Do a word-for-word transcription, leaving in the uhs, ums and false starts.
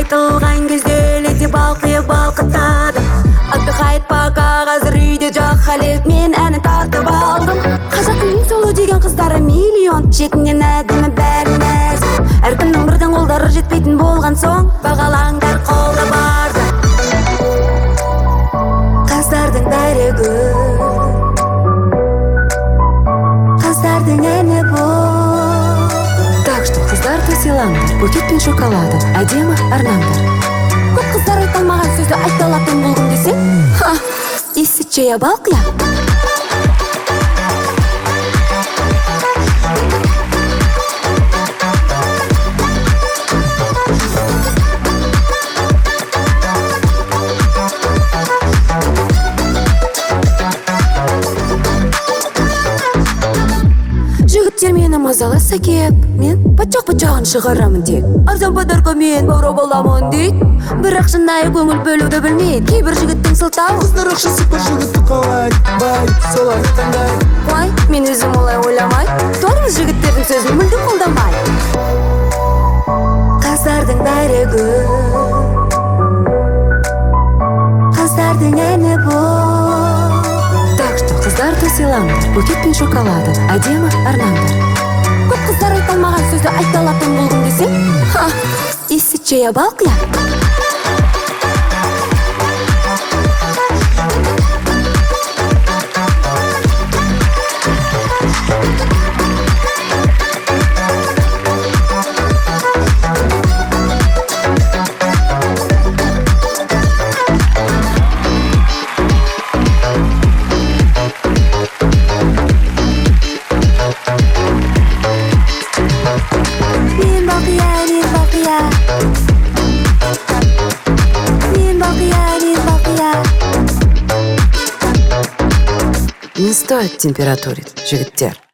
айтылған кезде лети балқиып балқытады. Отдыхает пока қазір үйде жоқ халет, мен әнін тартып алдым. Қазақтың ең сұлу деген қыздары миллион, шетінен әдемі бәрі нәзік. Әркімнің бірден қолдары жетпейтін болған соң, бағалаңдар қолда барды. Қыздардың бәрі гүл, қыздардың әні бұл. Так что қыздарды сыйлаңдар, букет пен шоколады, әдемі арнаңдар. Көп қыздар айталмаған сөзді айта алатын болғым десең, ха, исіче я балқия. Жігіттер мені мазаласа кеп, мен пачақ-пачағын шығарамын тек. Арзан подарка мен бауырау боламын дейді. Бірақ шынайы көңіл бөлуді білмейді кейбір жігіттің сылтауы. Қыздар ақшасы бар жігітті қалай, бай, солай таңдай. Ой, мен өзім олай ойламай, тұрыңыз жігіттердің сөзін мүлдем қолданбай. Қыздардың бәрі гүл, қыздардың әні бұл. Так что қыздарды сыйлаңдар, букет пен шоколады, әдемі арнаңдар. Көп қыздар айталмаған сөзді айта алатын болғым десең, ха, исіче я балқия. Мен балқия, мен балқия. Мен балқия, мен балқия. Не стоит температурить, жігіттер.